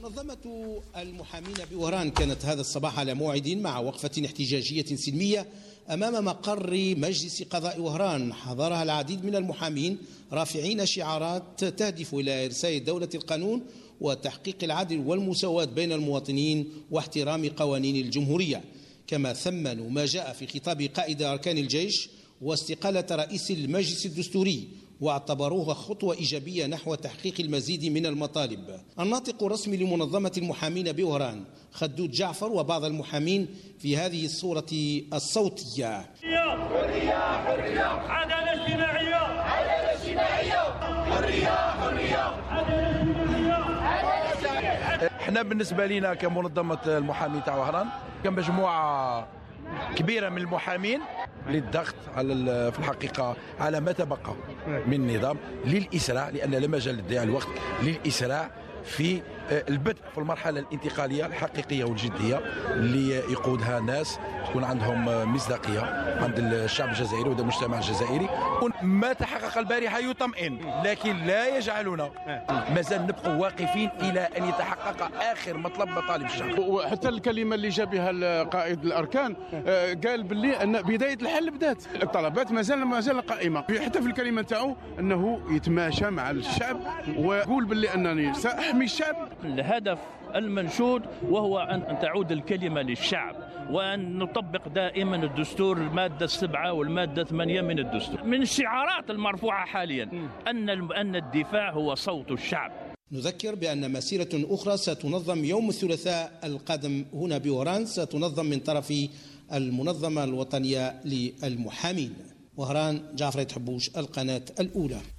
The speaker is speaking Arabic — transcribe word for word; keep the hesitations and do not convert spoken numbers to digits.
منظمة المحامين بوهران كانت هذا الصباح على موعد مع وقفة احتجاجية سلمية أمام مقر مجلس قضاء وهران، حضرها العديد من المحامين رافعين شعارات تهدف إلى إرساء دولة القانون وتحقيق العدل والمساواة بين المواطنين واحترام قوانين الجمهورية. كما ثمنوا ما جاء في خطاب قائد أركان الجيش واستقالة رئيس المجلس الدستوري، واعتبروها خطوة إيجابية نحو تحقيق المزيد من المطالب. الناطق الرسمي لمنظمة المحامين بوهران خدود جعفر وبعض المحامين في هذه الصورة الصوتية: حرية حرية، عدالة اجتماعية، عدالة اجتماعية، حرية حرية، عدالة اجتماعية. احنا بالنسبة لنا كمنظمة المحامين تاع وهران كمجموعة كبيرة من المحامين للضغط على في الحقيقة على ما تبقى من النظام للإسراع، لأن لا مجال لضياع الوقت، للإسراع في البدء في المرحلة الانتقالية الحقيقية والجدية اللي يقودها ناس تكون عندهم مصداقية عند الشعب الجزائري وعند المجتمع الجزائري. ما تحقق البارحة يطمئن، لكن لا يجعلنا مازال نبقى واقفين إلى أن يتحقق آخر مطلب مطالب الشعب. وحتى الكلمة اللي جا بها قائد الأركان قال باللي أن بداية الحل بدات، الطلبات مازال مازال قائمة، حتى في الكلمة تاعو أنه يتماشى مع الشعب ويقول باللي أنني سأحمي الشعب. الهدف المنشود وهو أن تعود الكلمة للشعب، وأن نطبق دائما الدستور، المادة السبعة والمادة ثمانية من الدستور. من الشعارات المرفوعة حاليا أن أن الدفاع هو صوت الشعب. نذكر بأن مسيرة أخرى ستنظم يوم الثلاثاء القادم هنا بوهران، ستنظم من طرف المنظمة الوطنية للمحامين. وهران، جعفر حبوش، القناة الأولى.